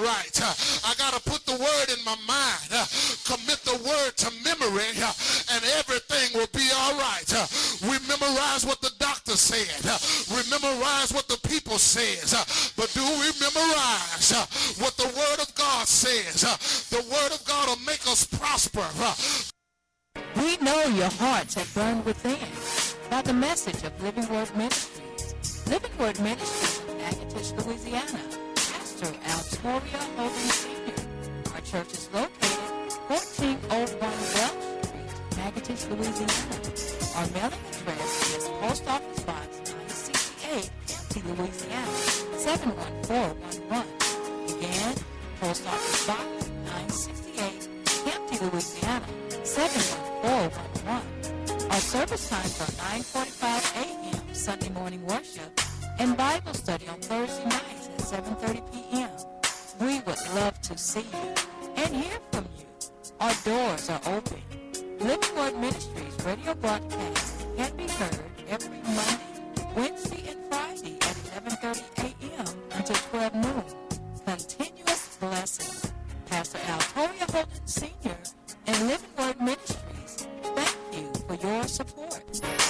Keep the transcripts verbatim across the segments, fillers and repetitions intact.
right. I got to put the word in my mind, commit the word to memory, and everything will be all right. We memorize what the doctor said. We memorize what the people says. But do we memorize what the word of God says? The word of God will make us prosper. We know your hearts have burned within by the message of Living Word Ministries. Living Word Ministries in Natchitoches, Louisiana. Pastor Altoria Hogan Senior Our church is located fourteen oh one Welch Street, Natchitoches, Louisiana. Our mailing address is Post Office Box nine sixty-eight, Hampton, Louisiana, seven one four one one. Again, Post Office Box nine sixty-eight, Hampton, Louisiana, seven one four one one. Our service times are nine forty-five a.m. Sunday morning worship and Bible study on Thursday nights at seven thirty p.m. We would love to see you and hear from you. Our doors are open. Living Word Ministries radio broadcast can be heard every Monday, Wednesday, and Friday at eleven thirty a.m. until twelve noon. Continuous blessing. Pastor Altoria Holden Senior and Living Word Ministries, thank you for your support.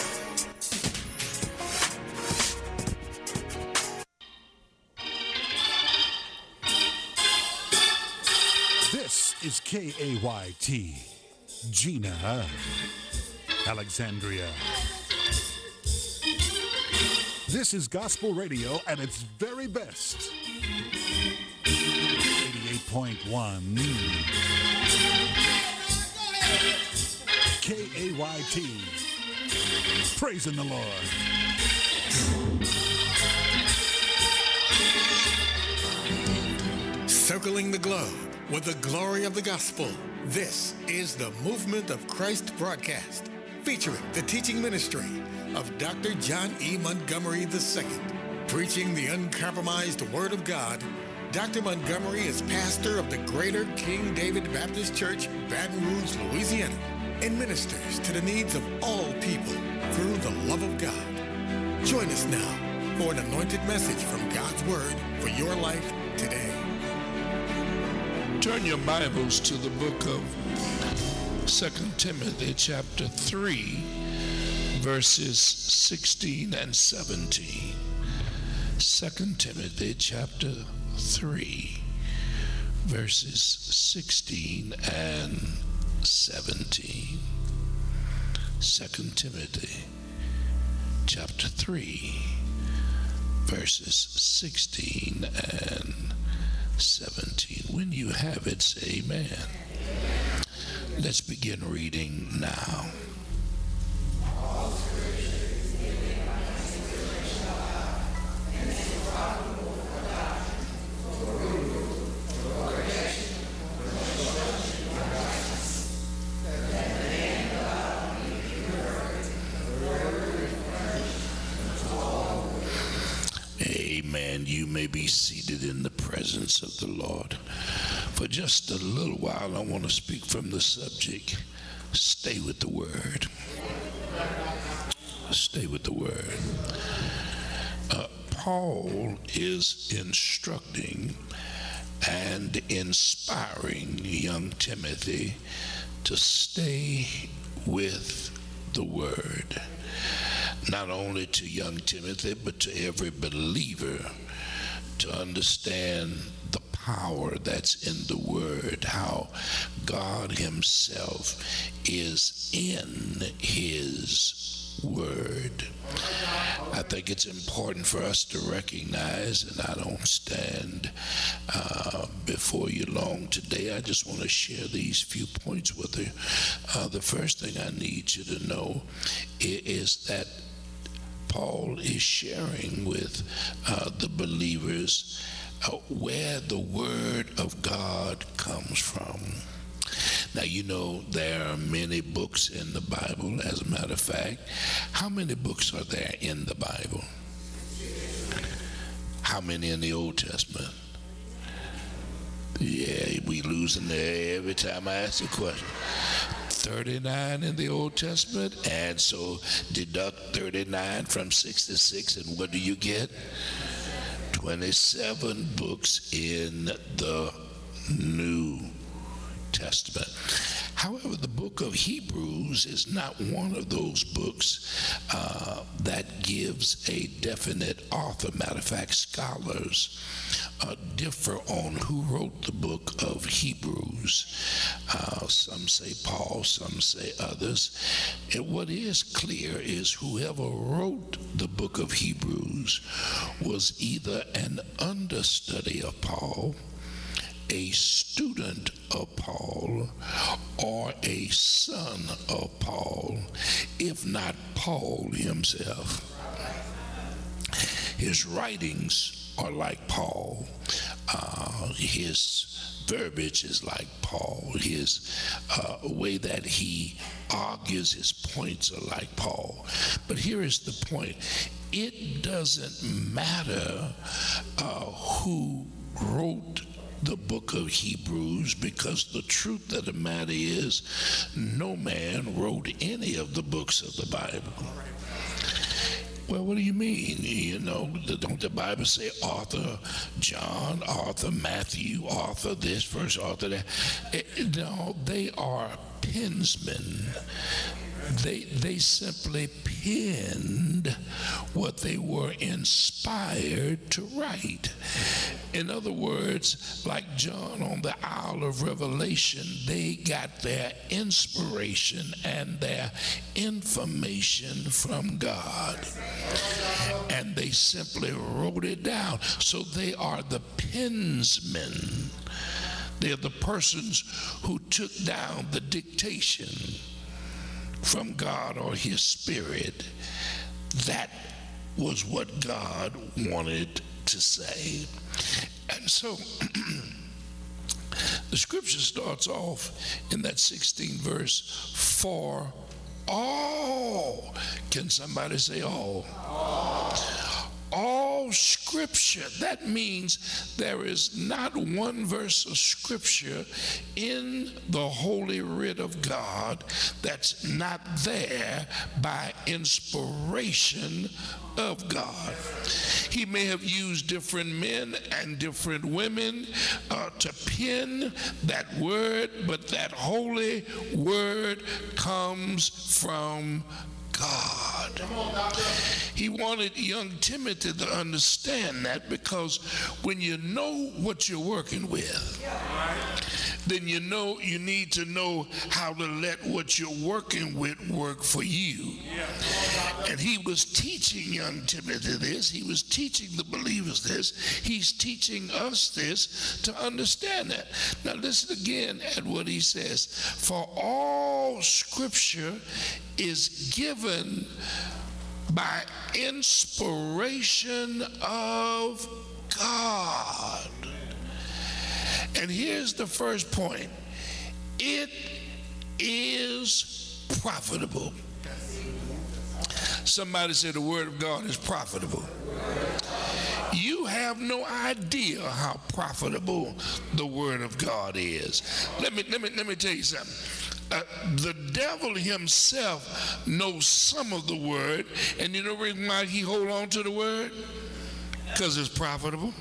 This is K A Y T, Gina, Alexandria. This is gospel radio at its very best. eighty-eight point one K A Y T, praising the Lord. Circling the globe with the glory of the gospel. This is the Movement of Christ broadcast, featuring the teaching ministry of Doctor John E. Montgomery the Second. Preaching the uncompromised Word of God, Doctor Montgomery is pastor of the Greater King David Baptist Church, Baton Rouge, Louisiana, and ministers to the needs of all people through the love of God. Join us now for an anointed message from God's Word for your life today. Turn your Bibles to the book of Second Timothy chapter three, verses sixteen and seventeen. Second Timothy chapter three, verses sixteen and seventeen. Second Timothy chapter three, verses sixteen and seventeen. When you have it, say amen. Let's begin reading now. Amen. You may be seated in the presence of the Lord. For just a little while, I want to speak from the subject, stay with the Word. Stay with the Word. Uh, Paul is instructing and inspiring young Timothy to stay with the Word. Not only to young Timothy, but to every believer, to understand the power that's in the Word, how God Himself is in His Word. I think it's important for us to recognize, and I don't stand uh, before you long today. I just want to share these few points with you. Uh, the first thing I need you to know is that Paul is sharing with uh, the believers uh, where the Word of God comes from. Now, you know, there are many books in the Bible, as a matter of fact. How many books are there in the Bible? How many in the Old Testament? Yeah, we losing there every time I ask a question. thirty-nine in the Old Testament, and so deduct thirty-nine from sixty-six, and what do you get? twenty-seven books in the New Testament. However, the book of Hebrews is not one of those books uh, that gives a definite author. Matter of fact, scholars uh, differ on who wrote the book of Hebrews. Uh, some say Paul, some say others. And what is clear is whoever wrote the book of Hebrews was either an understudy of Paul, a student of Paul, or a son of Paul, if not Paul himself. His writings are like Paul. Uh, his verbiage is like Paul. His uh, way that he argues his points are like Paul. But here is the point. It doesn't matter uh, who wrote the book of Hebrews, because the truth of the matter is no man wrote any of the books of the Bible. Well, what do you mean? You know, don't the Bible say author John, author Matthew, author this, first author that? It, no, they are pensmen. They, they simply penned what they were inspired to write. In other words, like John on the Isle of Revelation, they got their inspiration and their information from God. And they simply wrote it down. So they are the pensmen. They're the persons who took down the dictation from God or his spirit. That was what God wanted to say. And so the scripture starts off in that sixteenth verse, for all. Can somebody say all? All. All scripture. That means there is not one verse of scripture in the holy writ of God that's not there by inspiration of God. He may have used different men and different women uh, to pen that word, but that holy word comes from God. He wanted young Timothy to understand that, because when you know what you're working with, then you know you need to know how to let what you're working with work for you. And he was teaching young Timothy this. He was teaching the believers this. He's teaching us this to understand that. Now listen again at what he says. For all scripture is given by inspiration of God. And here's the first point. It is profitable. Somebody said the word of God is profitable. You have no idea how profitable the word of God is. Let me let me let me tell you something. Uh, the devil himself knows some of the word, and you know the reason why he hold on to the word? Because it's profitable.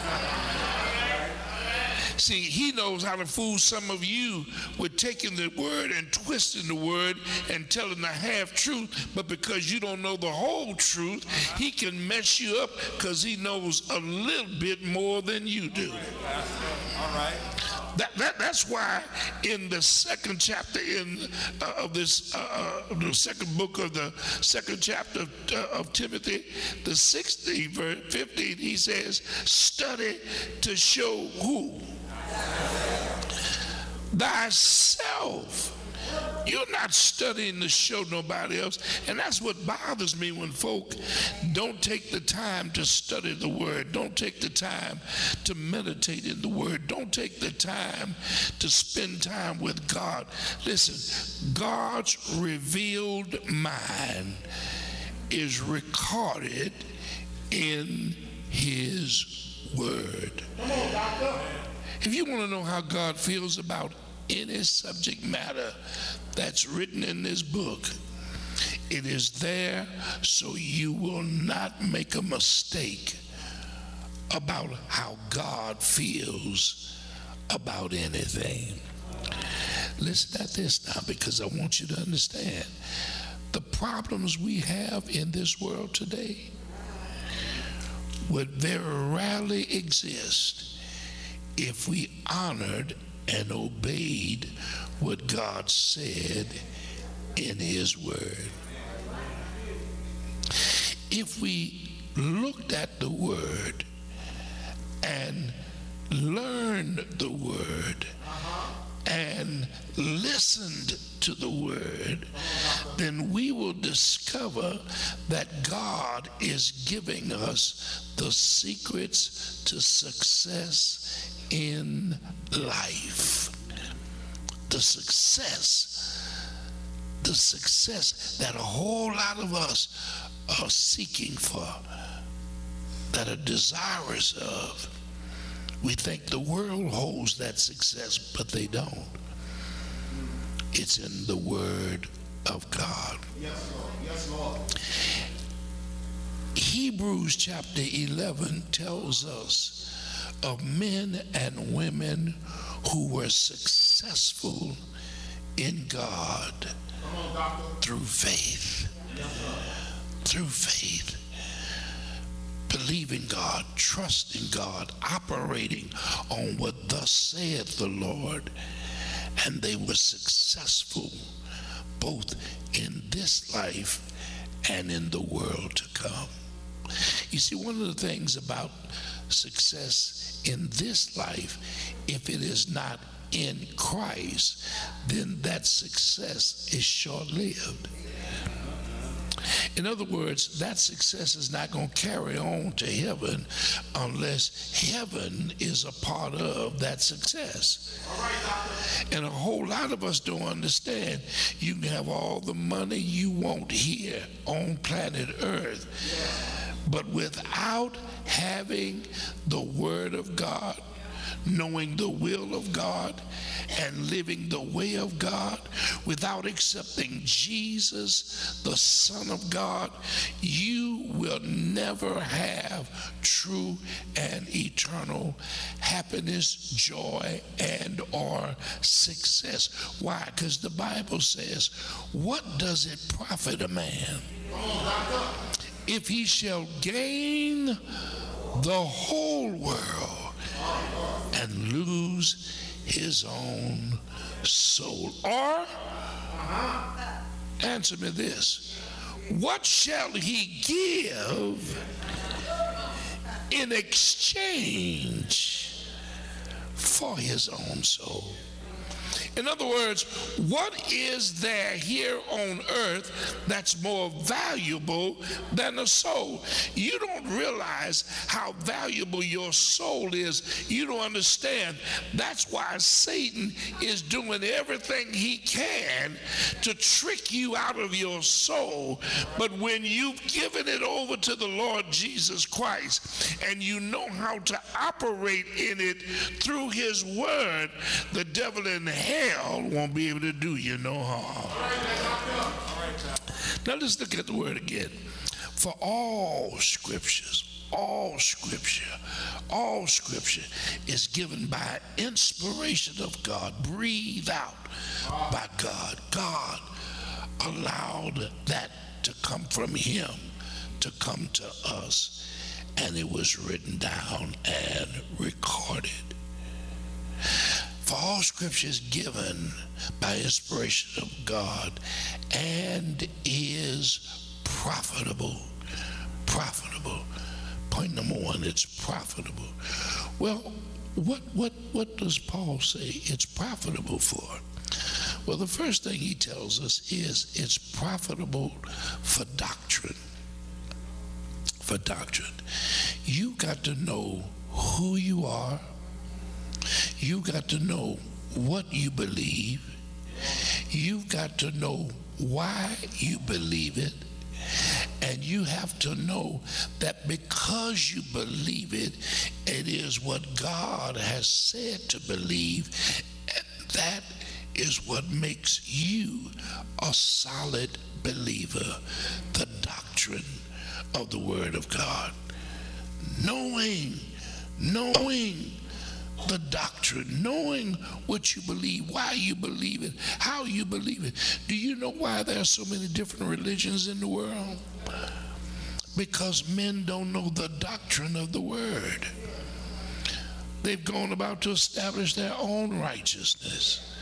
See, he knows how to fool some of you with taking the word and twisting the word and telling the half truth, but because you don't know the whole truth, he can mess you up because he knows a little bit more than you do. All right. That, that, that's why in the second chapter in uh, of this uh, uh, the second book of the second chapter of, uh, of Timothy, the sixteenth verse, fifteen, he says, study to show who? Thyself. You're not studying to show nobody else. And that's what bothers me when folk don't take the time to study the word. Don't take the time to meditate in the word. Don't take the time to spend time with God. Listen, God's revealed mind is recorded in his word. If you want to know how God feels about any subject matter that's written in this book, it is there so you will not make a mistake about how God feels about anything. Listen at this now, because I want you to understand the problems we have in this world today would very rarely exist if we honored and obeyed what God said in his word. If we looked at the word and learned the word and listened to the word, then we will discover that God is giving us the secrets to success in life. The success, the success that a whole lot of us are seeking for, that are desirous of. We think the world holds that success, but they don't. It's in the Word of God. Yes, Lord. Yes, Lord. Hebrews chapter eleven tells us of men and women who were successful in God through faith. Through faith. Believing God, trusting God, operating on what thus saith the Lord. And they were successful both in this life and in the world to come. You see, one of the things about success in this life, if it is not in Christ, then that success is short-lived. In other words, that success is not going to carry on to heaven unless heaven is a part of that success. And a whole lot of us don't understand. You can have all the money you want here on planet Earth, but without having the Word of God, knowing the will of God and living the way of God, without accepting Jesus, the Son of God, you will never have true and eternal happiness, joy, and or success. Why? Because the Bible says, what does it profit a man if he shall gain the whole world and lose his own soul? Or, answer me this, what shall he give in exchange for his own soul? In other words, what is there here on earth that's more valuable than a soul? You don't realize how valuable your soul is. You don't understand. That's why Satan is doing everything he can to trick you out of your soul. But when you've given it over to the Lord Jesus Christ and you know how to operate in it through his word, the devil in hell won't be able to do you no harm. Now let's look at the word again. For all scriptures, all scripture, all scripture is given by inspiration of God, breathed out by God. God allowed that to come from him, to come to us, and it was written down and recorded. For all scripture is given by inspiration of God and is profitable. Profitable. Point number one, it's profitable. Well, what what what does Paul say it's profitable for? Well, the first thing he tells us is it's profitable for doctrine. For doctrine. You got to know who you are. You got to know what you believe. You've got to know why you believe it. And you have to know that because you believe it, it is what God has said to believe. And that is what makes you a solid believer. The doctrine of the Word of God. Knowing knowing the doctrine, knowing what you believe, why you believe it, how you believe it. Do you know why there are so many different religions in the world? Because men don't know the doctrine of the word. They've gone about to establish their own righteousness.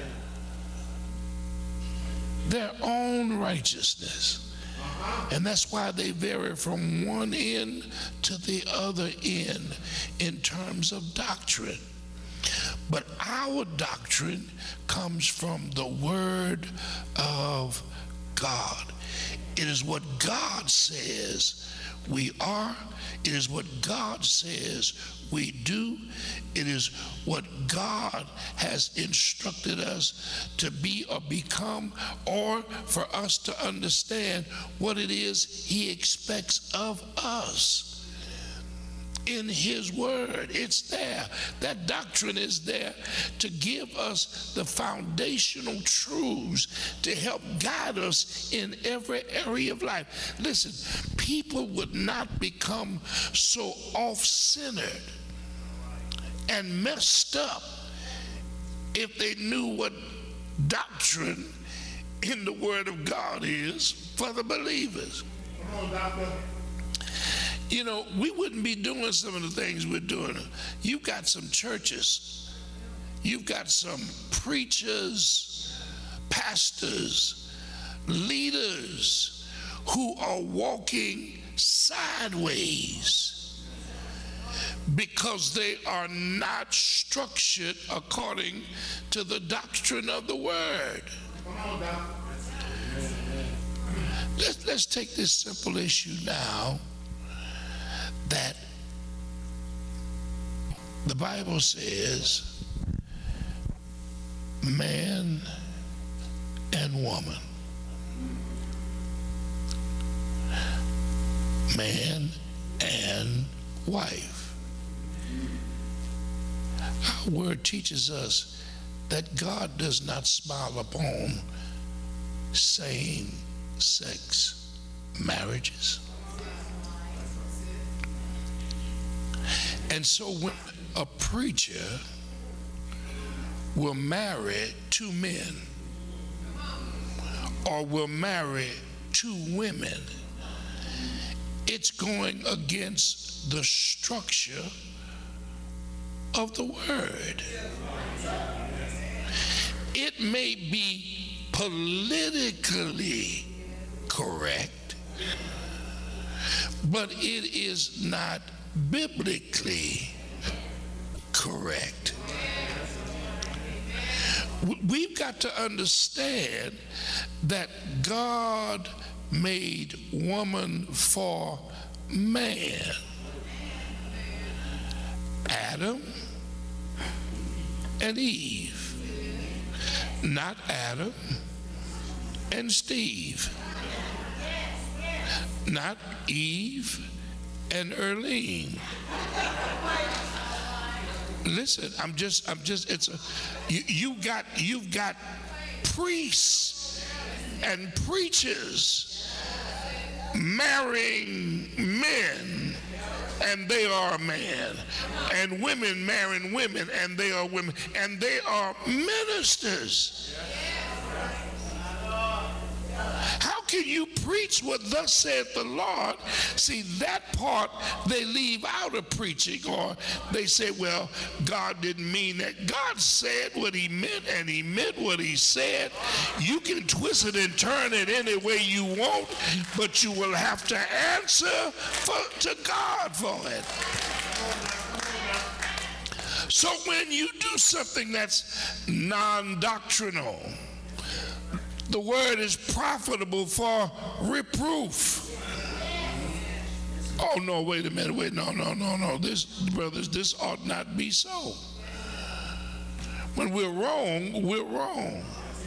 Their own righteousness. And that's why they vary from one end to the other end in terms of doctrine. But our doctrine comes from the Word of God. It is what God says we are. It is what God says we do. It is what God has instructed us to be or become, or for us to understand what it is He expects of us. In His word, it's there. That doctrine is there to give us the foundational truths to help guide us in every area of life. Listen, people would not become so off-centered and messed up if they knew what doctrine in the Word of God is for the believers. Come on, doctor. You know, we wouldn't be doing some of the things we're doing. You've got some churches, you've got some preachers, pastors, leaders who are walking sideways because they are not structured according to the doctrine of the word. Let's, let's take this simple issue now. That the Bible says man and woman, man and wife. Our word teaches us that God does not smile upon same-sex marriages. And so when a preacher will marry two men or will marry two women, it's going against the structure of the word. It may be politically correct, but it is not biblically correct. We've got to understand that God made woman for man. Adam and Eve, not Adam and Steve, not Eve and Earlene. Listen, I'm just, I'm just, it's a, you, you got, you've got priests and preachers marrying men and they are a man, and women marrying women and they are women, and they are ministers. How can you preach what thus saith the Lord? See, that part they leave out of preaching, or they say, well, God didn't mean that. God said what he meant, and he meant what he said. You can twist it and turn it any way you want, but you will have to answer for, to God for it. So when you do something that's non-doctrinal, the word is profitable for reproof. Oh, no, wait a minute. Wait, no, no, no, no. This, brothers, this ought not be so. When we're wrong, we're wrong.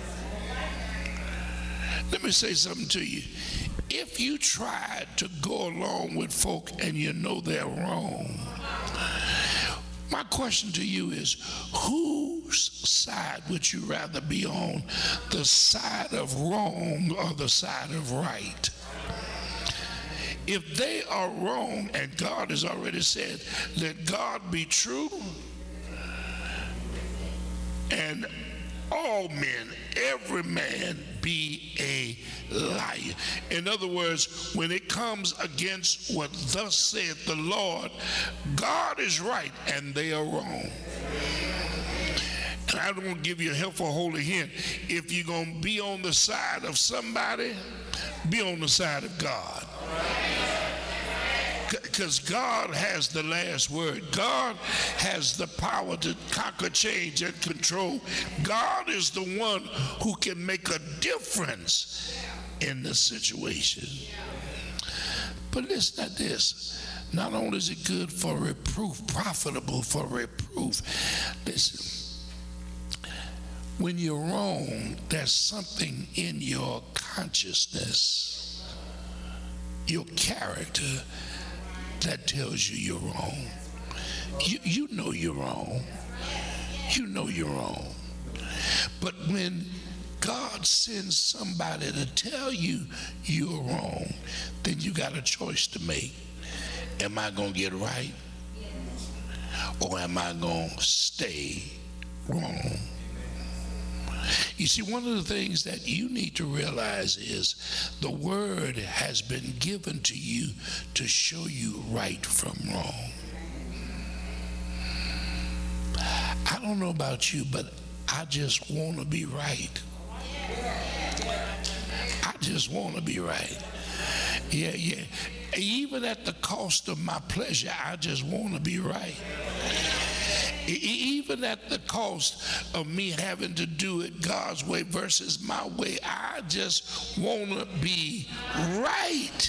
Let me say something to you. If you try to go along with folk and you know they're wrong, my question to you is, whose side would you rather be on? The side of wrong or the side of right? If they are wrong, and God has already said, let God be true and all men, every man be a liar. In other words, when it comes against what thus saith the Lord, God is right and they are wrong. And I don't want to give you a helpful holy hint. If you're going to be on the side of somebody, be on the side of God. Because God has the last word. God has the power to conquer, change, and control. God is the one who can make a difference in the situation. But listen to this. Not only is it good for reproof, profitable for reproof. Listen, when you're wrong, there's something in your consciousness, your character, that tells you you're wrong. You, you know you're wrong. You know you're wrong. But when God sends somebody to tell you you're wrong, then you got a choice to make. Am I going to get right? Or am I going to stay wrong? You see, one of the things that you need to realize is the word has been given to you to show you right from wrong. I don't know about you, but I just want to be right. I just want to be right. Yeah, yeah. Even at the cost of my pleasure, I just want to be right. Even at the cost of me having to do it God's way versus my way, I just want to be right.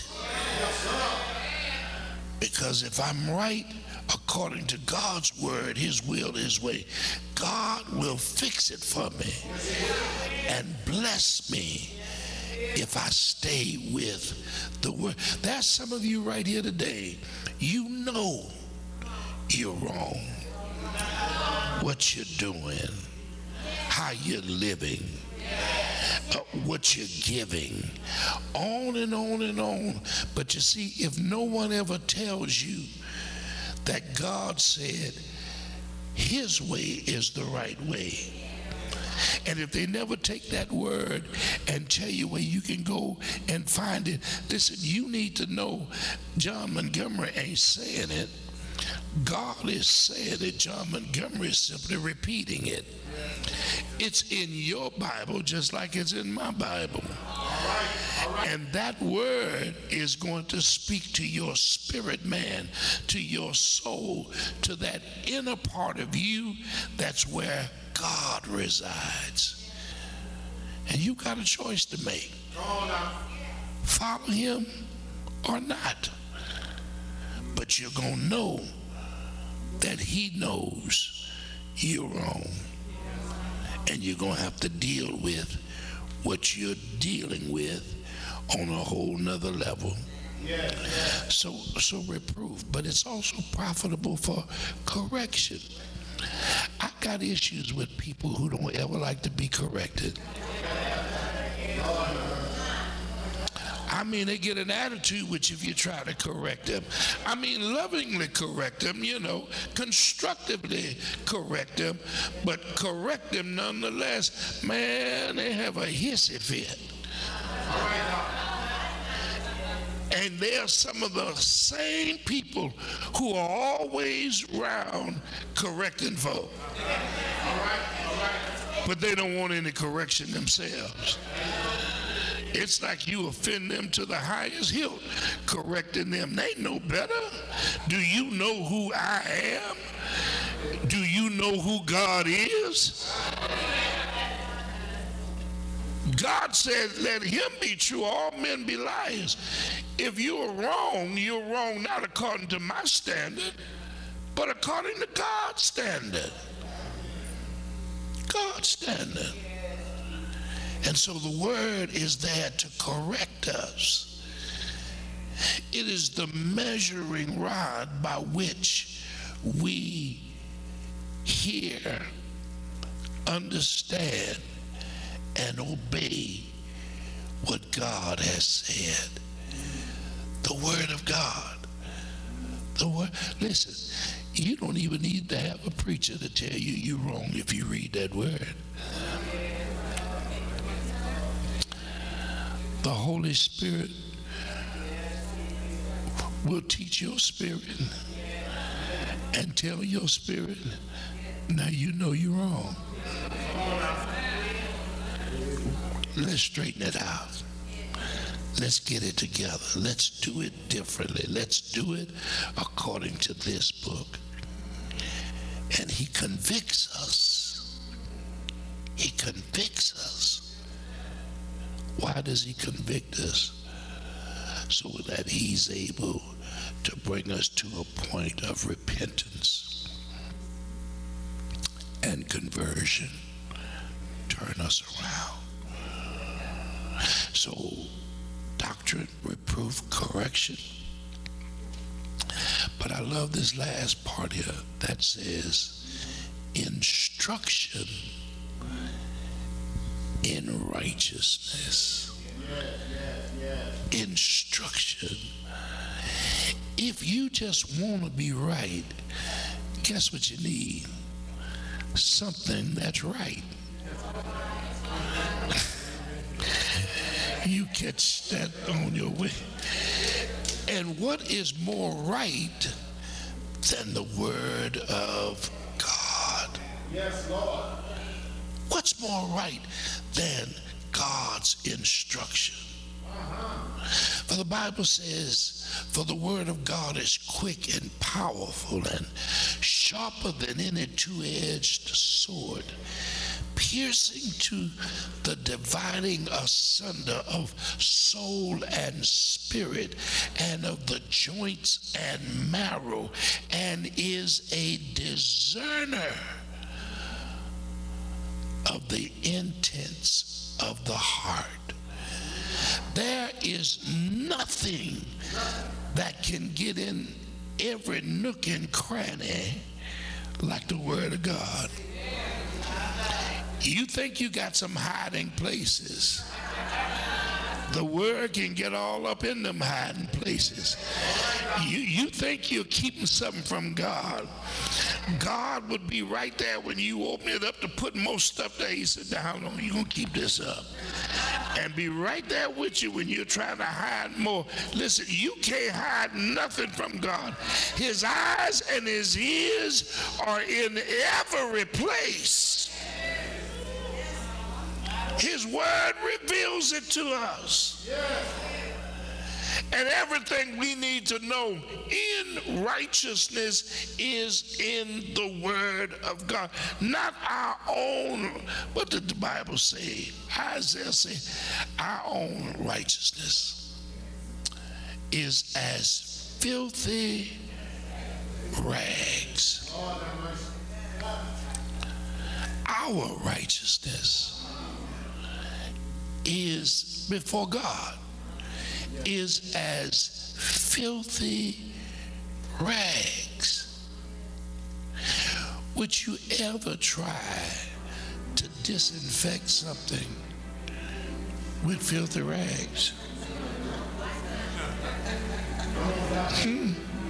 Because if I'm right according to God's word, his will, his way, God will fix it for me and bless me if I stay with the word. There's some of you right here today, you know you're wrong. What you're doing, how you're living, uh, what you're giving, on and on and on. But you see, if no one ever tells you that God said his way is the right way, and if they never take that word and tell you where you can go and find it, listen, you need to know John Montgomery ain't saying it. God is saying it. John Montgomery is simply repeating it. It's in your Bible just like it's in my Bible. And that word is going to speak to your spirit man, to your soul, to that inner part of you. That's where God resides. And you got a choice to make. Follow him or not. But you're going to know that he knows you're wrong. And you're going to have to deal with what you're dealing with on a whole nother level. So, so reproof. But it's also profitable for correction. I got issues with people who don't ever like to be corrected. I mean, they get an attitude with you if you try to correct them. I mean, lovingly correct them, you know, constructively correct them, but correct them nonetheless. Man, they have a hissy fit. And they're some of the same people who are always around correcting folk. But they don't want any correction themselves. It's like you offend them to the highest hilt, correcting them. They know better. Do you know who I am? Do you know who God is? God said, let him be true, all men be liars. If you're wrong, you're wrong not according to my standard, but according to God's standard. God's standard. And so the word is there to correct us. It is the measuring rod by which we hear, understand, and obey what God has said. The Word of God. The word. Listen, you don't even need to have a preacher to tell you you're wrong if you read that word. The Holy Spirit will teach your spirit and tell your spirit, now you know you're wrong. Let's straighten it out. Let's get it together. Let's do it differently. Let's do it according to this book. And he convicts us. He convicts us. Why does he convict us? So that he's able to bring us to a point of repentance and conversion. Turn us around. So, doctrine, reproof, correction. But I love this last part here that says instruction in righteousness. Instruction. If you just want to be right, guess what you need? Something that's right. You catch that on your way. And what is more right than the Word of God? Yes, Lord. What's more right than God's instruction? Uh-huh. For the Bible says, for the Word of God is quick and powerful and sharper than any two-edged sword, piercing to the dividing asunder of soul and spirit and of the joints and marrow, and is a discerner of the intents of the heart. There is nothing that can get in every nook and cranny like the Word of God. You think you got some hiding places. The Word can get all up in them hiding places. You, you think you're keeping something from God. God would be right there when you open it up to put more stuff there. He said, how long are you going to keep this up? And be right there with you when you're trying to hide more. Listen, you can't hide nothing from God. His eyes and his ears are in every place. His word reveals it to us. And everything we need to know in righteousness is in the Word of God. Not our own. What did the Bible say? Isaiah say, our own righteousness is as filthy rags. Our righteousness is before God is as filthy rags. Would you ever try to disinfect something with filthy rags? Hmm.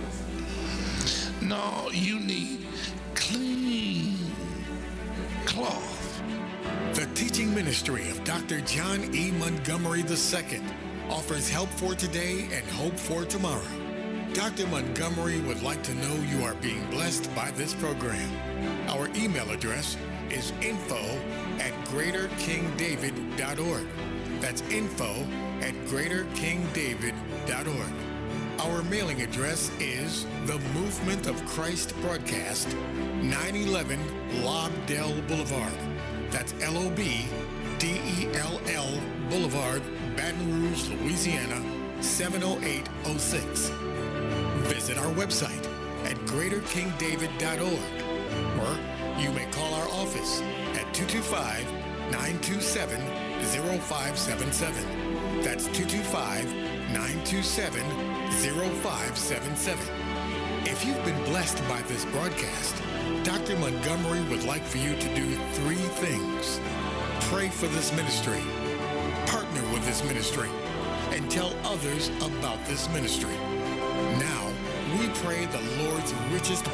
No, you need clean cloth. The teaching ministry of Doctor John E. Montgomery the Second offers help for today and hope for tomorrow. Doctor Montgomery would like to know you are being blessed by this program. Our email address is info at greater king david dot org. That's info at greater king david dot org. Our mailing address is the Movement of Christ Broadcast, nine eleven Lobdell Boulevard. That's L O B D E L L Boulevard, Baton Rouge, Louisiana, seven oh eight oh six. Visit our website at greater king david dot org, or you may call our office at two two five, nine two seven, zero five seven seven. That's two two five, nine two seven, zero five seven seven. If you've been blessed by this broadcast, Doctor Montgomery would like for you to do three things. Pray for this ministry. Partner with this ministry. and tell others about this ministry. Now, we pray the Lord's richest